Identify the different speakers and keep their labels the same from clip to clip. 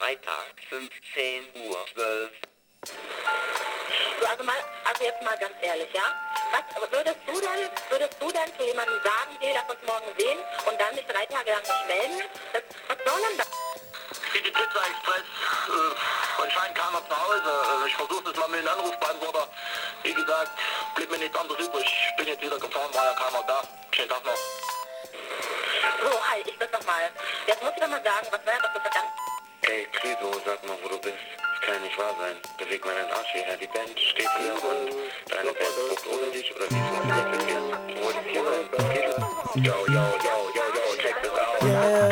Speaker 1: Freitag, 15:12 Uhr.
Speaker 2: Also jetzt mal ganz ehrlich, ja? Was würdest du denn zu jemandem sagen, hey, lass uns morgen sehen und dann dich 3 Tage lang nicht melden? Was soll denn das?
Speaker 3: Die Pizza Express, anscheinend keiner zu Hause. Ich versuche es mal mit einem Anrufbeantworter. Wie gesagt, blieb mir nichts anderes übrig. Ich bin jetzt wieder gefahren, war ja keiner da. Schönen Tag noch.
Speaker 2: So, hi, ich bin's nochmal. Jetzt muss ich doch mal sagen, was war das für verdammt...
Speaker 1: Hey, Kriso, sag mal, wo du bist. Das kann nicht wahr sein. Beweg mal deinen Arsch hierher. Die Band steht hier und deine Band guckt ohne dich oder wie funktioniert das hier? Wo ist hier sein? Yo, check this out.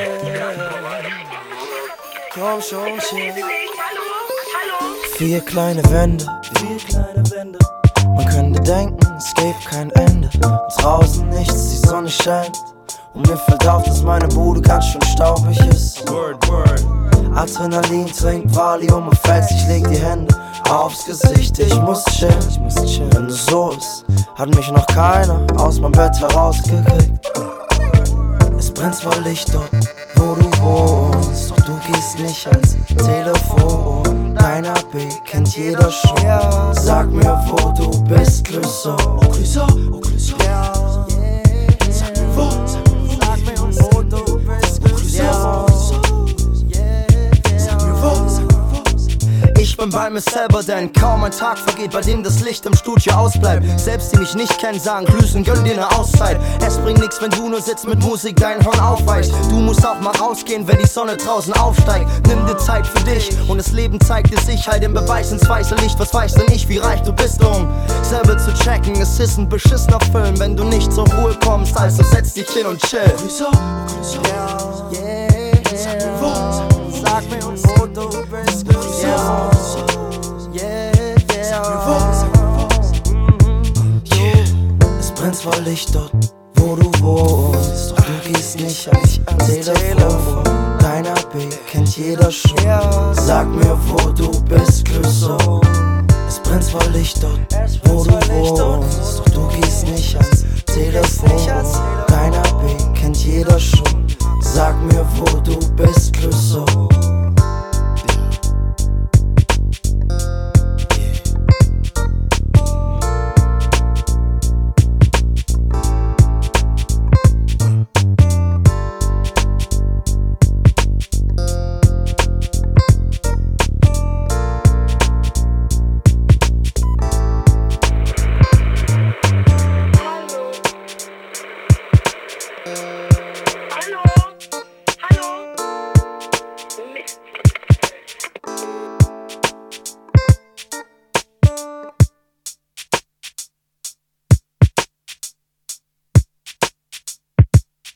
Speaker 4: Komm schon, chill.
Speaker 2: Hallo?
Speaker 4: 4 kleine Wände. Man könnte denken, es gäbe kein Ende. Draußen nichts, die Sonne scheint. Und mir fällt auf, dass meine Bude ganz schön staubig ist. Adrenalin trinkt Valium und fällt, ich leg die Hände aufs Gesicht. Ich muss chillen, wenn du so ist, hat mich noch keiner aus meinem Bett herausgekriegt. Es brennt zwar Licht dort, wo du wohnst, doch du gehst nicht ans Telefon. Dein AB kennt jeder schon. Sag mir, wo du bist, Clouseau. Ich bin bei mir selber, denn kaum ein Tag vergeht, bei dem das Licht im Studio ausbleibt. Selbst die mich nicht kennen, sagen Grüßen, gönn dir ne Auszeit. Es bringt nix, wenn du nur sitzt mit Musik, dein Horn aufweichst. Du musst auch mal rausgehen, wenn die Sonne draußen aufsteigt. Nimm dir Zeit für dich und das Leben zeigt dir sich halt im Beweis ins weiße Licht. Was weiß denn ich, wie reich du bist, um selber zu checken. Es ist ein beschissener Film, wenn du nicht zur Ruhe kommst, also setz dich hin und chill. Sag mir, wo du bist, Es brennt zwar Licht dort, wo du wohnst, doch du gehst nicht ans Telefon. Dein AB kennt jeder schon. Sag mir, wo du bist, Clouseau. Es brennt zwar Licht dort, wo du wohnst, doch du gehst nicht ans Telefon. Dein AB kennt jeder schon. Sag mir, wo du bist, Clouseau.